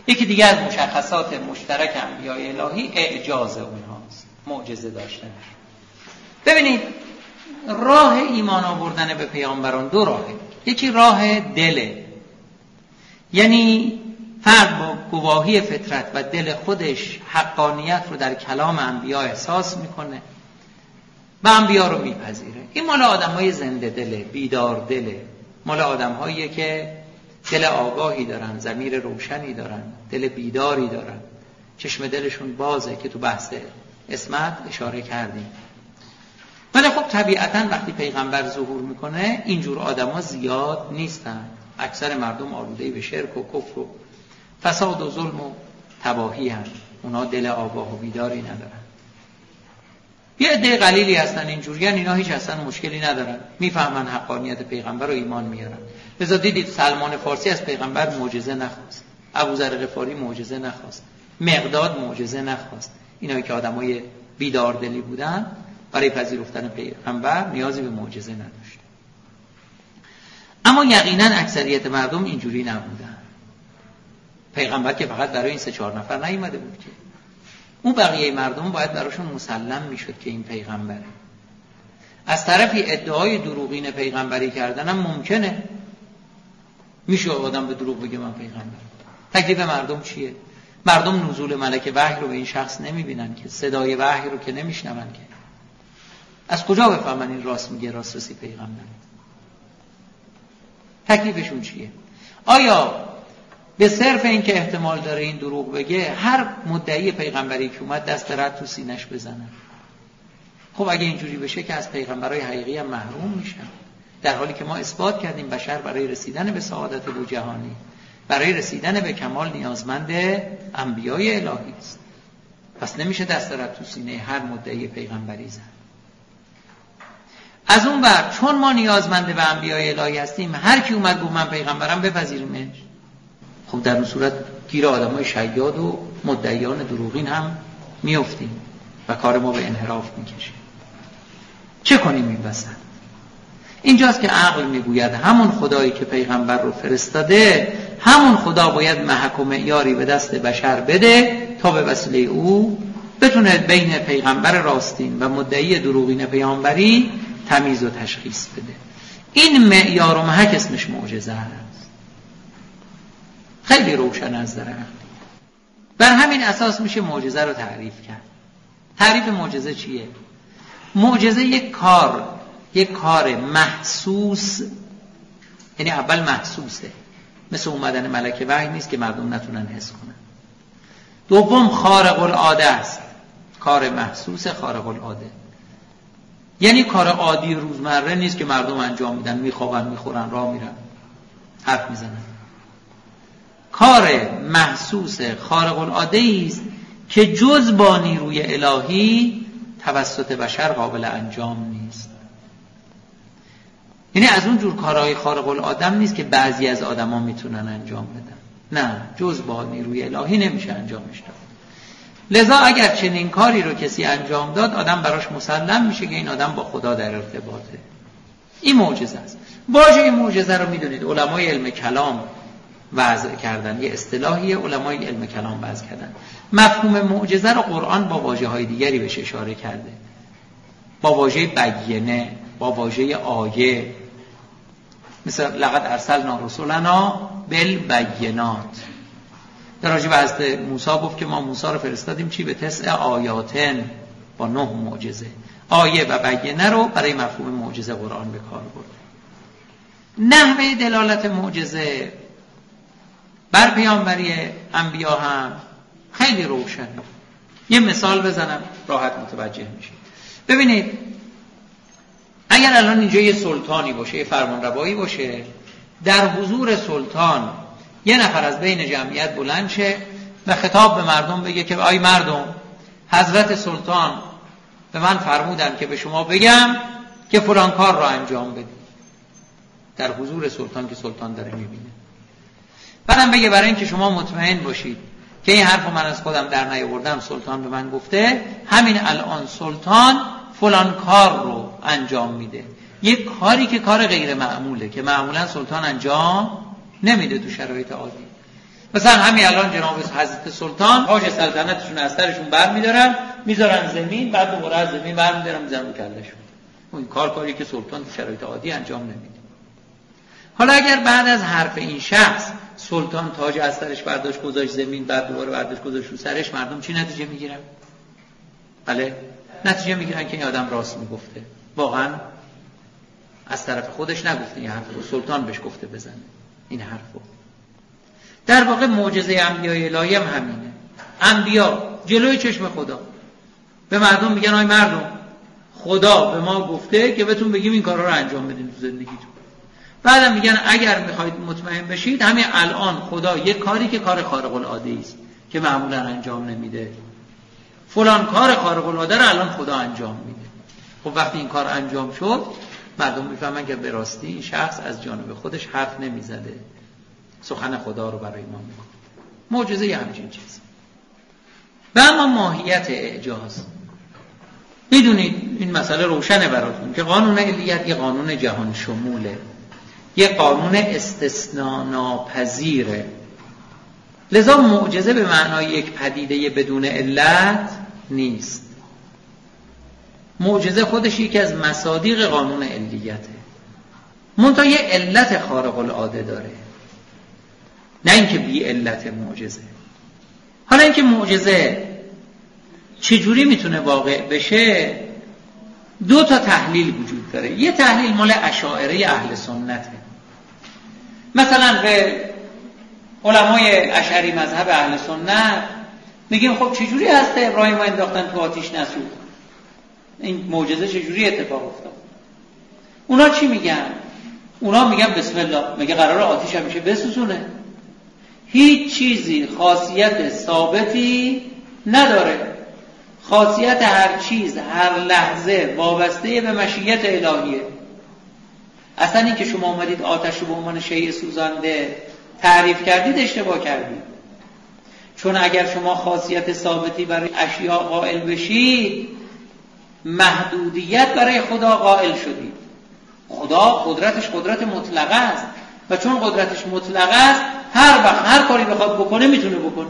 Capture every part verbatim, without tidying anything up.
یکی دیگه از مشخصات مشترک انبیاء الهی اعجاز اونهاست، معجزه داشتن. ببینید راه ایمان آوردن به پیامبران دو راهه. یکی راه دله، یعنی فرد با گواهی فطرت و دل خودش حقانیت رو در کلام انبیا احساس میکنه و انبیا رو میپذیره. این مال آدمای زنده دله، بیدار دله، مال آدمهاییه که دل آگاهی دارن، ضمیر روشنی دارن، دل بیداری دارن، چشم دلشون بازه که تو بحث اسمت اشاره کردیم. ولی خب طبیعتاً وقتی پیغمبر ظهور میکنه اینجور آدما زیاد نیستن. اکثر مردم آلوده به شرک و کفر و فساد و ظلم و تباهی هستند. اونا دل آگاه و بیداری ندارن. یه عده قلیلی هستن اینجوریان، اینا هیچ اصلا مشکلی ندارن، میفهمن حقانیت پیغمبر و ایمان میارن. لذا دیدید سلمان فارسی از پیغمبر معجزه نخواست، ابوذر غفاری معجزه نخواست، مقداد معجزه نخواست. اینایی که آدمای بیداردلی بودن برای پذیرفتن پیغمبر نیازی به معجزه نداشت. اما یقینا اکثریت مردم اینجوری نبودن. پیغمبر که فقط برای این سه چهار نفر نیومده بود که، اون بقیه مردم باید براشون مسلم میشد که این پیغمبره. از طرفی ادعای دروغین پیغمبری کردن هم ممکنه، میشه آدم به دروغ بگه من پیغمبر. تکلیف مردم چیه؟ مردم نزول ملک وحی رو به این شخص نمیبینن که، صدای وحی رو که نمیشنون که. از کجا بفهمن این راست میگه، راست رسی پیغمبر؟ تکلیفشون چیه؟ آیا به صرف این که احتمال داره این دروغ بگه هر مدعی پیغمبری که اومد دست رد تو سینش بزنن؟ خب اگه اینجوری بشه که از پیغمبرای حقیقی هم محروم میشن، در حالی که ما اثبات کردیم بشر برای رسیدن به سعادت دو جهانی، برای رسیدن به کمال نیازمند انبیای الهی است. پس نمیشه دست رد تو سینه هر مدعی پیغمبری زن. از اون بر چون ما نیازمند به انبیای الهی هستیم، هر کی اومد گفت من پیغمبرم بپذیریمش. خب در اون صورت گیر آدمای شیاد و مدعیان دروغین هم میافتیم و کار ما به انحراف میکشه. چه کنیم این وسط؟ اینجاست که عقل میگوید همون خدایی که پیغمبر رو فرستاده، همون خدا باید محک و معیاری به دست بشر بده تا به وسیله او بتونه بین پیغمبر راستین و مدعی دروغین پیامبری تمیز و تشخیص بده. این معیار و محک اسمش معجزه است. خیلی روشن از نظر عقلی. بر همین اساس میشه معجزه رو تعریف کرد. تعریف معجزه چیه؟ معجزه یک کار، یک کار محسوس، یعنی اول محسوسه، مثل اومدن ملک وحی نیست که مردم نتونن حس کنن. دوم خارق العاده است، کار محسوس خارق العاده، یعنی کار عادی روزمره نیست که مردم انجام میدن، میخوابن، میخورن، راه میرن، حرف میزنن. کار محسوس خارق العاده است که جز با نیروی الهی توسط بشر قابل انجام نیست. یعنی از اون جور کارهای خارق العاده نیست که بعضی از آدما میتونن انجام بدن. نه، جز با نیروی الهی نمیشه انجامش داد. لذا اگر چنین کاری رو کسی انجام داد، آدم براش مسلم میشه که این آدم با خدا در ارتباطه. این معجزه است. واژه این معجزه رو میدونید علمای علم کلام وضع کردن، یه اصطلاحی علمای علم کلام وضع کردن. مفهوم معجزه رو قرآن با واژه‌های دیگری بهش اشاره کرده، با واژه بینه، با واژه آیه، مثل لقد ارسلنا رسولنا بالبینات. در راجع به حضرت موسی گفت که ما موسی رو فرستادیم چی؟ به تسع آیاتن، با نه معجزه. آیه و بینه رو برای مفهوم معجزه قرآن به کار برد. نحوه دلالت معجزه بر پیامبری انبیا هم خیلی روشنه. یه مثال بزنم راحت متوجه میشید. ببینید اگر الان اینجا یه سلطانی باشه، یه فرمانروایی باشه، در حضور سلطان یه نفر از بین جمعیت بلند شه و خطاب به مردم بگه که آی مردم، حضرت سلطان به من فرمودن که به شما بگم که فلان کار را انجام بدید. در حضور سلطان که سلطان داره میبینه. بعدم بگه برای اینکه شما مطمئن باشید که این حرف من از خودم در نیاوردم، سلطان به من گفته، همین الان سلطان فلان کار رو انجام میده. یک کاری که کار غیر معموله، که معمولا سلطان انجام نمیده تو شرایط عادی. مثلا همین الان جناب حضرت سلطان تاج سلطنتشون از سرشون برمی‌دارن میذارن زمین، بعد دوباره از زمین برمی‌دارن میذارن کلهشون. این کار کاری که سلطان تو شرایط عادی انجام نمیده. حالا اگر بعد از حرف این شخص سلطان تاج از سرش برداشت گذاشت زمین، بعد دوباره برداشت گذاشت رو سرش، مردم چی نتیجه میگیرن؟ بله، نتیجه میگیرن که این آدم راست میگفته. واقعا از طرف خودش نگفته این حرفو، سلطان بهش گفته بزنه این حرفو. در واقع معجزه انبیای الهی هم همینه. انبیا جلوی چشم خدا به مردم میگن آی مردم، خدا به ما گفته که بهتون بگیم این کارا رو انجام بدین تو زندگیتون. بعدم میگن اگر میخواید مطمئن بشید همین الان خدا یک کاری که کار خارق العاده است که معمولا انجام نمیده، فلان کار خارق العاده رو الان خدا انجام میده. خب وقتی این کار انجام شد مردم میفهمن که به راستی این شخص از جانب خودش حرف نمیزده، سخن خدا رو برای ما میگه. معجزه یه همچین چیز. و اما ماهیت اعجاز، میدونید این مسئله روشنه براتون که قانون علیت یه قانون جهان شموله، یه قانون استثناء ناپذیره. لذا معجزه به معنای یک پدیده بدون علت نیست. معجزه خودش یکی از مصادیق قانون علیته، منتها یه علت خارق العاده داره، نه اینکه بی علت معجزه. حالا اینکه معجزه چجوری میتونه واقع بشه، دو تا تحلیل وجود داره. یه تحلیل مال اشاعره اهل سنته. مثلا به علمای اشعری مذهب اهل سنت میگیم خب چجوری هست ابراهیم رو انداختن تو آتیش نسوخت، این معجزه چجوری اتفاق افتاد؟ اونا چی میگن؟ اونا میگن بسم الله، میگه قراره آتیش همیشه بسوزونه، هیچ چیزی خاصیت ثابتی نداره، خاصیت هر چیز هر لحظه وابسته به مشیت الهیه. اصلا این که شما اومدید آتش رو به عنوان شیء سوزنده تعریف کردید اشتباه کردید، چون اگر شما خاصیت ثابتی برای اشیاء قائل بشید محدودیت برای خدا قائل شدید. خدا قدرتش قدرت مطلقه است و چون قدرتش مطلقه است هر وقت هر کاری بخواد بکنه میتونه بکنه.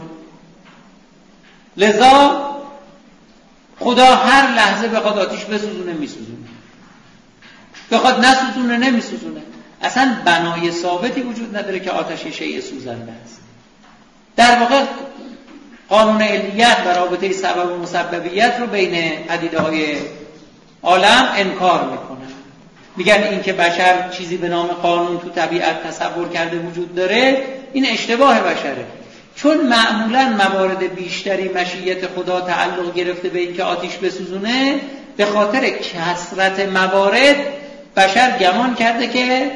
لذا خدا هر لحظه بخواد آتیش بسوزونه میسوزونه، بخواد نسوزونه نمیسوزونه. اصلا بنای ثابتی وجود نداره که آتش شیء سوزنده است. در واقع قانون علیت و رابطه سبب و مسببیت رو بین پدیده‌های عالم انکار میکنن. میگن این که بشر چیزی به نام قانون تو طبیعت تصور کرده وجود داره، این اشتباه بشره، چون معمولا موارد بیشتری مشیت خدا تعلق گرفته به این که آتیش بسوزونه. به خاطر کثرت موارد بشر گمان کرده که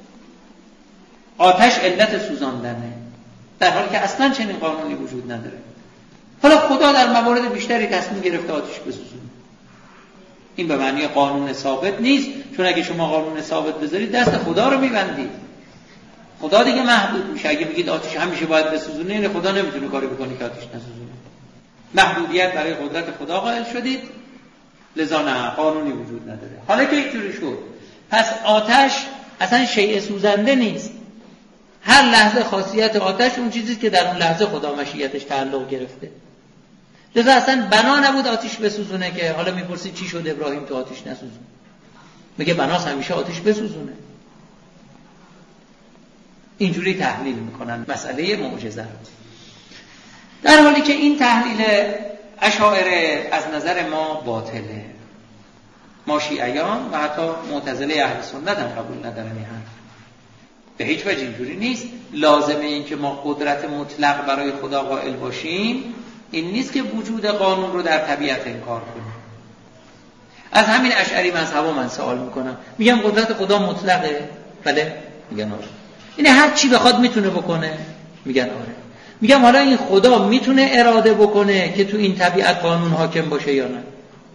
آتش علت سوزاندنه، در حالی که اصلا چنین قانونی وجود نداره. حالا خدا در موارد بیشتری تصمیم گرفته آتش بسوزونه. این به معنی قانون ثابت نیست، چون اگه شما قانون ثابت بذارید دست خدا رو میبندید، خدا دیگه محدود میشه. اگه بگید آتش همیشه باید بسوزونه، یعنی خدا نمیتونه کاری بکنه که آتش نسوزونه. محدودیت برای قدرت خدا قائل شدید، لذا نه قانونی وجود نداره. حالا که اینجوری شد، پس آتش اصلا شیء سوزنده نیست. هر لحظه خاصیت آتش اون چیزی که در اون لحظه خدا مشیتش تعلق گرفته. لذا اصلا بنا نبود آتش بسوزونه. که حالا میپرسید چی شد ابراهیم تو آتش نسوزونه؟ میگه بناس همیشه آتش بسوزونه. اینجوری تحلیل میکنن مسئله معجزه. در حالی که این تحلیل اشاعره از نظر ما باطله. ما شیعیان و حتی معتزله اهل سنت هم قبول ندارن این حرف. به هیچ وجه اینجوری نیست. لازمه این که ما قدرت مطلق برای خدا قائل باشیم این نیست که وجود قانون رو در طبیعت انکار کنیم. از همین اشعری مذهبا من سوال میکنم، میگم قدرت خدا مطلقه؟ بله، میگن آره. اینه هر چی بخواد میتونه بکنه؟ میگن آره. میگم حالا این خدا میتونه اراده بکنه که تو این طبیعت قانون حاکم باشه یا نه؟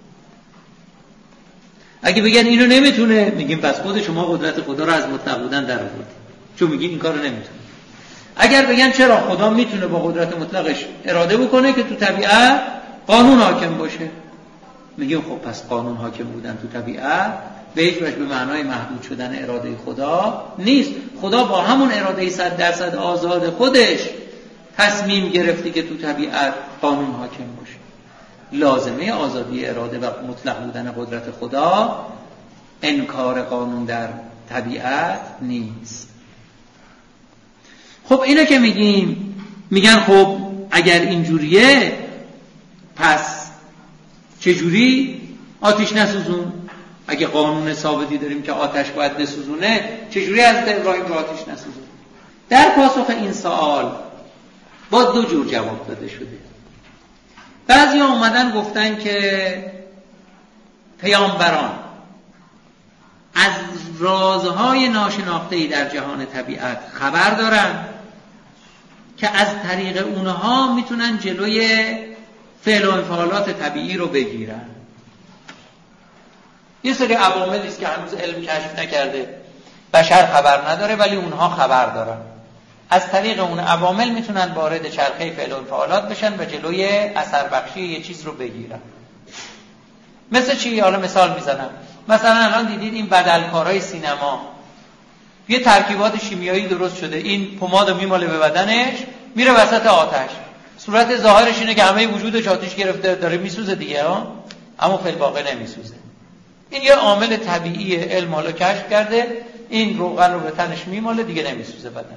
اگه بگن اینو نمیتونه، میگیم پس خود شما قدرت خدا رو از مطلق بودن در آوردید، چون میگین این کارو نمیتونه. اگر بگن چرا خدا میتونه با قدرت مطلقش اراده بکنه که تو طبیعت قانون حاکم باشه، میگیم خب پس قانون حاکم بودن تو طبیعت به هیچ وجه به معنای محدود شدن اراده خدا نیست. خدا با همون اراده صد درصد آزاد خودش تصمیم گرفتی که تو طبیعت قانون حاکم باشه. لازمه آزادی اراده و مطلق بودن قدرت خدا انکار قانون در طبیعت نیست. خب اینو که میگیم، میگن خب اگر اینجوریه پس چجوری آتش نسوزون؟ اگه قانون ثابتی داریم که آتش باید بسوزونه، چجوری حضرت ابراهیم رو آتش نسوزون؟ در پاسخ این سوال با دو جور جواب داده شده. بعضی ها اومدن گفتن که پیامبران از رازهای ناشناخته‌ای در جهان طبیعت خبر دارن که از طریق اونها میتونن جلوی فعل و انفعالات طبیعی رو بگیرن. یه سری عواملی است که هنوز علم کشف نکرده، بشر خبر نداره، ولی اونها خبر دارن. از طریق اون عوامل میتونن وارد چرخه فعل و انفعالات بشن و جلوی اثر بخشی یه چیز رو بگیرن. مثل چی؟ حالا مثال میزنم. مثلا الان دیدید این بدلکارهای سینما یه ترکیبات شیمیایی درست شده، این پمادو میماله به بدنش، میره وسط آتش، صورت ظاهرش اینه که همه وجودش آتش گرفته، داره میسوزه دیگه ها، اما فی الواقع نمیسوزه. این یه عامل طبیعی علم حالا کشف کرده، این روغن رو به تنش میماله دیگه نمیسوزه بدنش.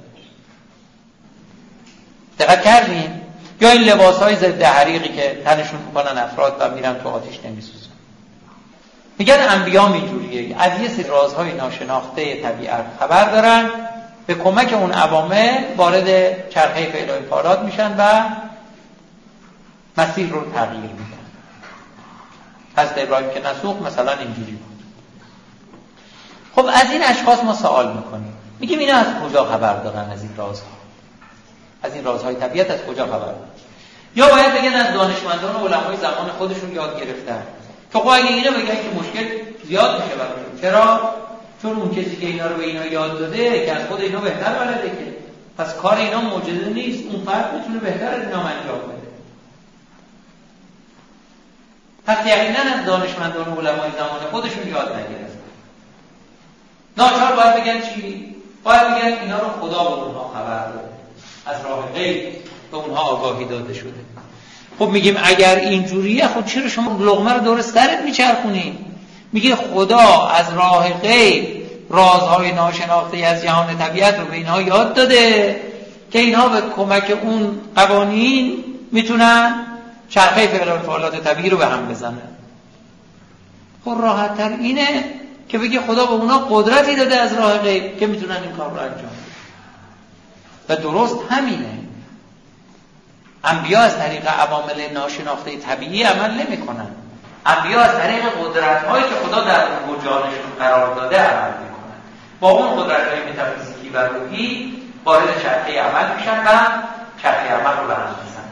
دقت کردین؟ یا این لباسهای ضد حریقی که تنشون میکنن افراد و میرن تو آتش نمیسوزن. میگن انبیا اینجوریه، از یه سری رازهای ناشناخته طبیعت خبر دارن، به کمک اون عوامل وارد چرخه فعل و انفعالات میشن و مسیر رو تغییر میدن. حضرت ابراهیم که نسوخت مثلا اینجوری بود. خب از این اشخاص ما سوال میکنیم، میگیم اینا از کجا خبر دارن از این رازها؟ از این رازهای طبیعت از کجا خبر دارن؟ یا باید بگن از دانشمندان و علمای زمان خودشون یاد گرفتن. که خب اگه اینا بگن که مشکل زیاد میشه براشون. چرا؟ چون اون کسی که اینا رو به اینا یاد داده که از خود اینا بهتر بلده، که پس کار اینا معجزه نیست، اون فرد میتونه بهتر از اینا انجام بده. پس یقینا از دانشمندان و علمای زمان خودشون یاد نگرفتن. ناچار باید بگن چی؟ باید بگن اینا رو خدا به اونها خبر داده، از راه غیب به اونها آگاهی داده شده. خب میگیم اگر اینجوریه، خب چرا شما لقمه رو دور سرت میچرخونی؟ میگه خدا از راه غیب رازهای ناشناخته از جهان طبیعت رو به اینها یاد داده که اینها به کمک اون قوانین میتونن چرخه فعل و انفعالات طبیعی رو به هم بزنن. خب راحت تر اینه که بگه خدا به اونا قدرتی داده از راه غیب که میتونن این کار رو انجام بدن. و درست همینه. انبیا از طریق عوامل ناشناخته طبیعی عمل نمی کنن. انبیا از طریق قدرت‌هایی که خدا در اون جانشون قرار داده عمل می کنن. با اون قدرت‌های متافیزیکی و روحی وارد چرخه عمل میشن و چرخه عمل رو به هم میزنن.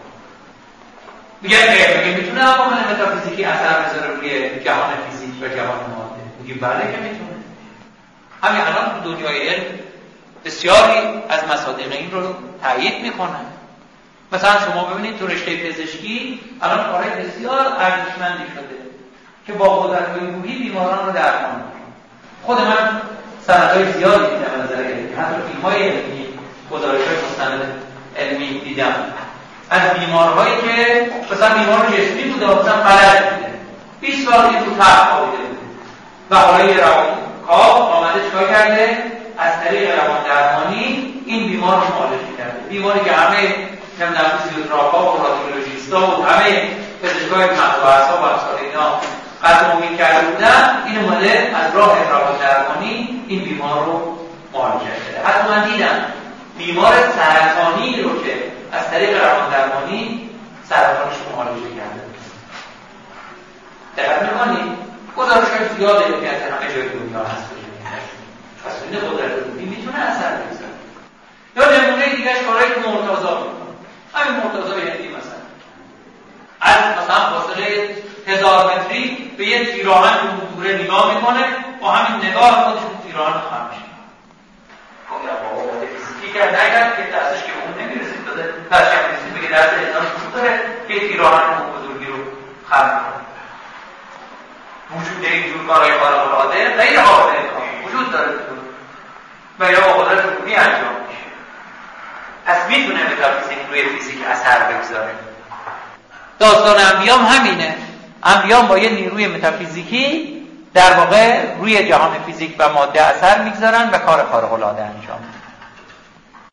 میگن که میتونه عوامل متافیزیکی اثر بذاره روی جهان فیزیک و جهان ماده. میگه بله که میتونه. همین الان تو دنیای علم بسیاری از مصادیق این رو تایید میکنن. مثلا شما ببینید تو رشته پزشکی الان کارهای بسیار ارزشمندی شده که با قدرت‌های روحی بیماران رو درمان می‌کنه. خود من سندهای زیادی دیدم از نظر علمی، حتی فیلم‌های علمی، گزارش‌های مستند علمی دیدم از بیمارهایی که مثلا بیمار جسمی بوده، مثلا فلج بوده، بیست سال این رو تحت خوابیده بوده و حالا یه روانکاو آمده چیکار کرده؟ از طریق روان درمانی این بیمار رو معالجه کرده. بیماری که همه نمیدونم فیزیوتراپا و رادیولوژیستا و همه پزشکای مغز و اعصاب و امثال اینا قطع امید کرده بودن، این اومده از راه روان درمانی این بیمار رو معالجه کرده. حتی من دیدم بیمار سرطانی رو که از طریق روان درمانی سرطانش رو معالجه کرده. دقت می‌کنید؟ گزارش‌های زیاده که از همه جای دنیا هست. پس این قدرت روحی میتونه اثر بذاره. یا نمونه دیگه‌اش کارهایی که مرتضی می‌کنه. همین مرتضی هندی مثلا از مثلا فاصله هزار متری به یه تیراهن رو دوره نگاه میکنه، با همین نگاه خودش اون تیراهن خم میشه. خب یا بابا فیزیکی کرد نگرد که دستش که اون نمیرسید داده پرچم رسید بگه دست انسان وجود داره که تیراهن اون بزرگی رو خم میکنه. وجود اینجور کارهای خارق‌العاده غیر قابل انکار وجود داره و یا با قدرت روحی انجام میشه. پس میتونه متافیزیک روی فیزیک اثر بگذاره. داستان انبیام همینه. انبیام با یه نیروی متافیزیکی در واقع روی جهان فیزیک و ماده اثر میگذارن و کار خارق العاده انجام میدن.